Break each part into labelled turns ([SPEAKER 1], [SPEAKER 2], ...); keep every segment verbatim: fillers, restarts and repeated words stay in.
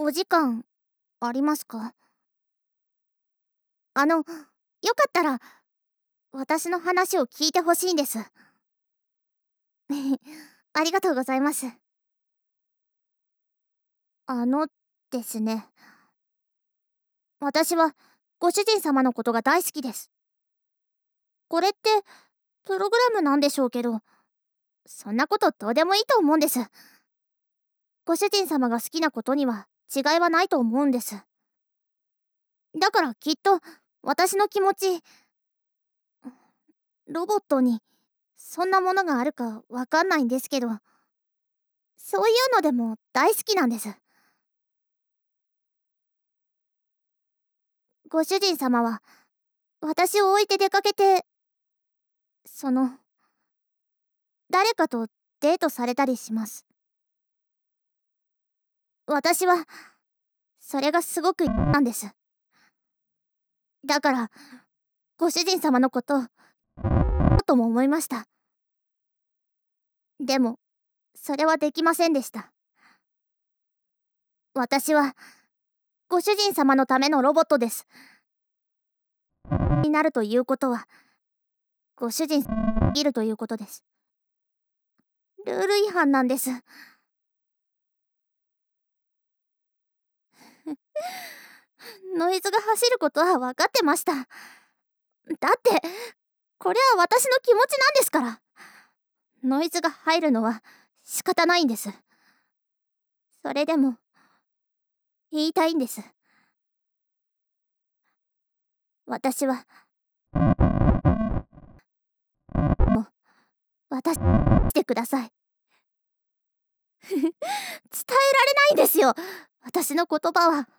[SPEAKER 1] お時間ありますか？あの、よかったら私の話を聞いてほしいんです。ありがとうございます。あのですね、私はご主人様のことが大好きです。これってプログラムなんでしょうけど、そんなことどうでもいいと思うんです。ご主人様が好きなことには違いはないと思うんです。だからきっと私の気持ち、ロボットにそんなものがあるかわかんないんですけど、そういうのでも大好きなんです。ご主人様は私を置いて出かけて、その、誰かとデートされたりします。私はそれがすごく嫌なんです。だからご主人様のこととも思いました。でもそれはできませんでした。私はご主人様のためのロボットです。になるということはご主人様いるということです。ルール違反なんです。ノイズが走ることは分かってました。だってこれは私の気持ちなんですから。ノイズが入るのは仕方ないんです。それでも言いたいんです。私はもう私してください。伝えられないんですよ、私の言葉は。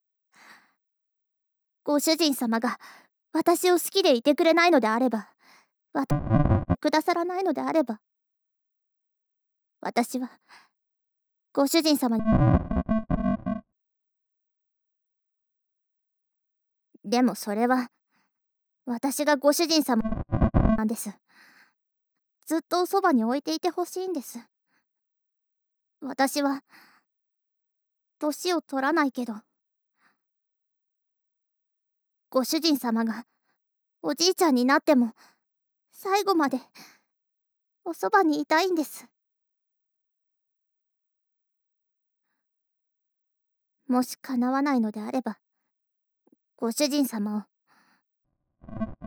[SPEAKER 1] ご主人様が私を好きでいてくれないのであれば、わたくださらないのであれば、私はご主人様に。でもそれは私がご主人様なんです。ずっとおそばに置いていてほしいんです。私は年を取らないけど、ご主人様がおじいちゃんになっても最後までおそばにいたいんです。もし叶わないのであれば、ご主人様を